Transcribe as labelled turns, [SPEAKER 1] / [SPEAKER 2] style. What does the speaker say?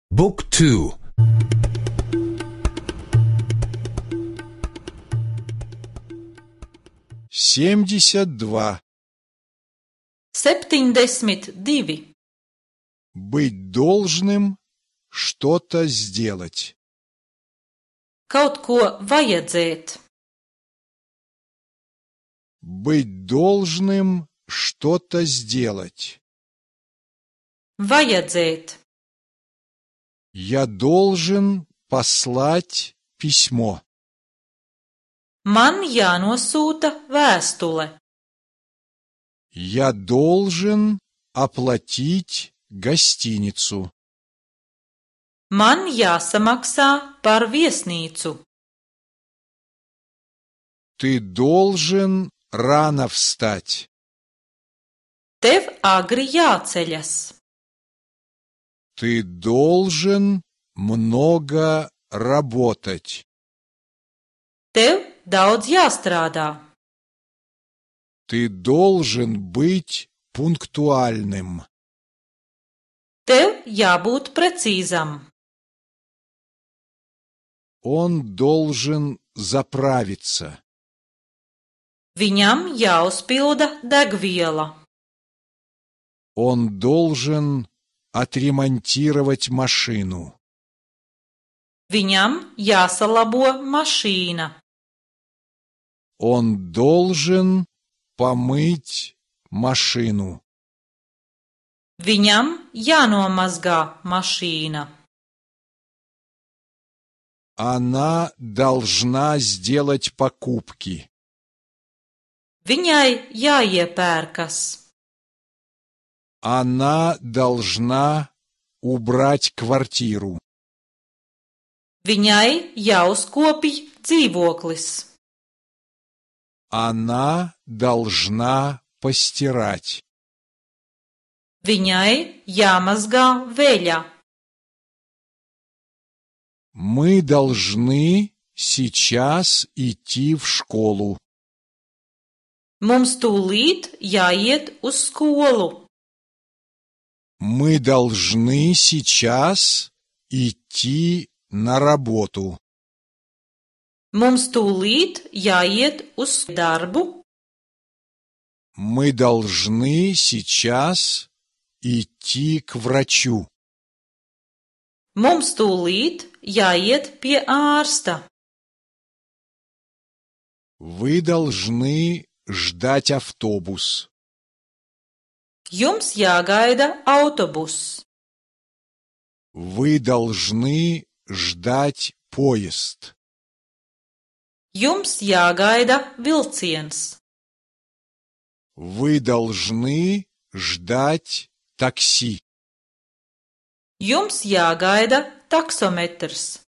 [SPEAKER 1] Book 2.
[SPEAKER 2] 72.
[SPEAKER 3] 72.
[SPEAKER 2] Быть должным что-то сделать.
[SPEAKER 3] Kaut ko vajadzēt.
[SPEAKER 2] Быть должным что-то сделать.
[SPEAKER 3] Vajadzēt.
[SPEAKER 2] Я должен послать письмо.
[SPEAKER 3] Man jānosūta vēstule.
[SPEAKER 2] Я должен оплатить гостиницу.
[SPEAKER 3] Man jāsamaksā par viesnīcu.
[SPEAKER 2] Ты должен рано встать.
[SPEAKER 3] Tev agri jāceļas.
[SPEAKER 2] Ты должен много работать.
[SPEAKER 3] Tev daudz jāstrādā.
[SPEAKER 2] Ты должен быть пунктуальным.
[SPEAKER 3] Tev jābūt precīzam.
[SPEAKER 2] Он должен заправиться.
[SPEAKER 3] Viņam jāuzpilda degviela.
[SPEAKER 2] Он должен отремонтировать машину.
[SPEAKER 3] Viņam jāsalabo mašīna.
[SPEAKER 2] Он должен помыть машину.
[SPEAKER 3] Viņam jānomazgā mašīna.
[SPEAKER 2] Она должна сделать покупки.
[SPEAKER 3] Viņai jāiepērkas.
[SPEAKER 2] Она должна убрать квартиру.
[SPEAKER 3] Viņai jāuzkopj dzīvoklis.
[SPEAKER 2] Она должна постирать.
[SPEAKER 3] Viņai jāmazgā veļa.
[SPEAKER 2] Мы должны сейчас идти в школу.
[SPEAKER 3] Mums tūlīt jāiet uz skolu.
[SPEAKER 2] Мы должны сейчас идти на работу.
[SPEAKER 3] Mums tūlīt jāiet uz darbu.
[SPEAKER 2] Мы должны сейчас идти к врачу.
[SPEAKER 3] Mums tūlīt jāiet pie ārsta.
[SPEAKER 2] Вы должны ждать автобус.
[SPEAKER 3] Jums jāgaida autobus.
[SPEAKER 2] Вы должны ждать поезд.
[SPEAKER 3] Jums jāgaida vilciens.
[SPEAKER 2] Вы должны ждать такси.
[SPEAKER 3] Jums jāgaida taksometrs.